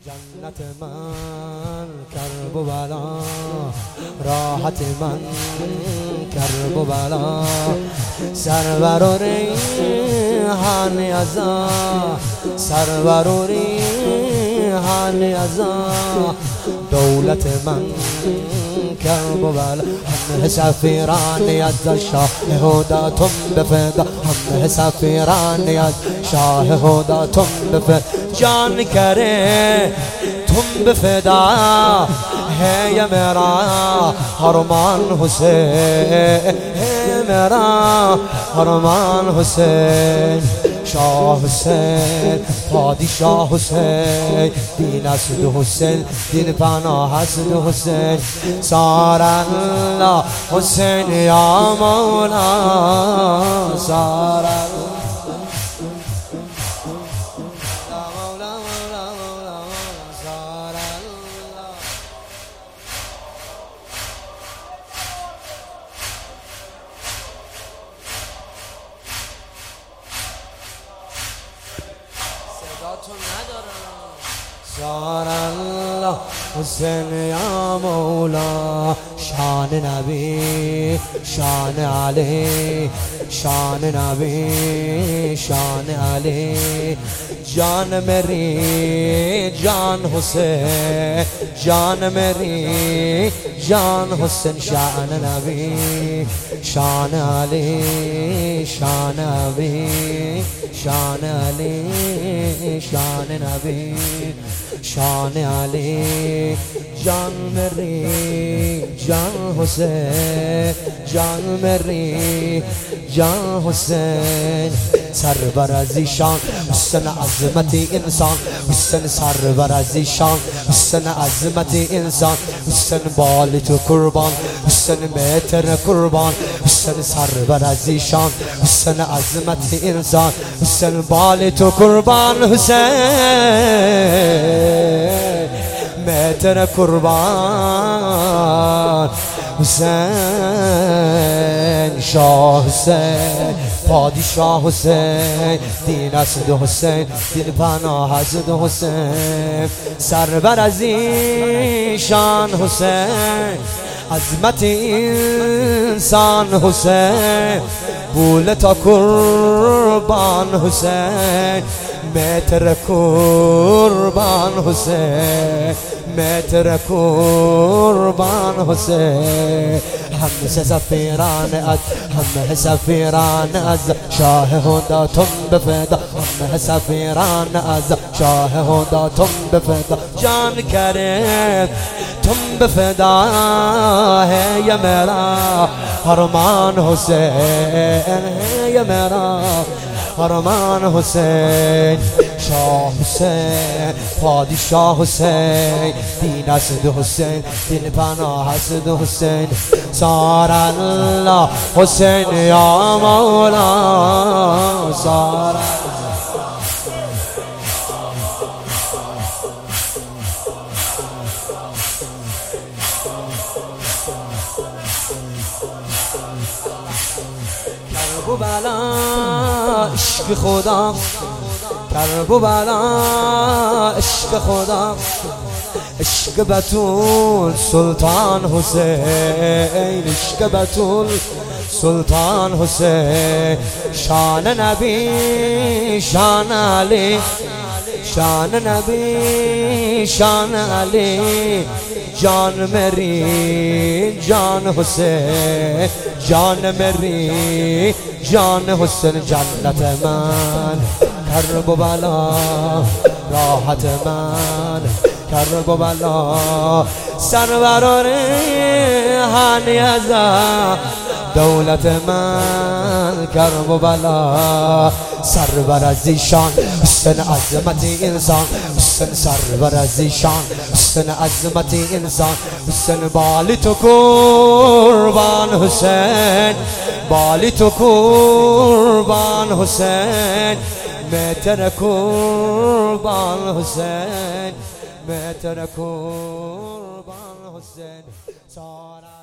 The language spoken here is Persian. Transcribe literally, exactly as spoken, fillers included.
جنت من کرب و بلا، راحت من کرب و بلا، سرور و ریحان ازا، سرور و ریحان ازا، دولت من کرب و بلا. همه سفیران از شاه هدا تم بفدا، همه سفیران از شاه هدا تم بفدا، جان کرے تم بفدا ہے یا میرا ارمان حسین، ہے میرا ارمان حسین. شاه حسین پادشاه حسین، دین است حسین، دین پناه است حسین. سار الله حسین یا مولا، سار سار الله حسین یا مولا. شان نبی شان علی، شان نبی شان علی، جان میری جان حسین، جان میری جان حسین. شان نبی شان علی، شان نبی شان علی، شان نبی شان علی، جان میری جان حسین، جان میری جان حسین. سرور از ایشان حسن عظمت انسان، حسن سرور از ایشان حسن عظمت انسان. حسن بال تو قربان، حسن متر قربان، حسن سرور از ایشان حسن عظمت انسان. حسن بال تو قربان، حسین متر قربان، حسین. شاه حسین پادشاه حسین، دین است حسین، دین پناه است حسین. سرور از ایشان حسین، عظمت انسان حسین. بوله تا قربان حسین، متر قربان حسین، متر قربان حسین. همه سفیران از، همه سفیران از شاه هدا تم بفدا، همه سفیران از شاه هدا تم بفدا، جان کرے تم بفدا ہے یا میرا ارمان حسین، ہے یا میرا ارمان حسین. شاه حسین پادشاه حسین، دین است حسین، دین پناه است حسین. سار الله حسین یا مولا، سار کرب و بلا عشق خدا، کرب و بلا عشق خدا، عشق بتول سلطان حسین، عشق بتول سلطان حسین. شان نبی شان علی، شان نبی شان علی، جان میری جان حسین، جان میری جان حسین. جنت من کرب و بلا، راحت من کرب و بلا، سرور و ریحان ازا، دولت من کرب و بلا. سرور از ایشان حسن عظمت انسان، حسن سرور از ایشان حسن عظمت انسان. حسن بال تو قربان حسین، بال تو قربان حسین، متر قربان حسین، متر قربان حسین. سارا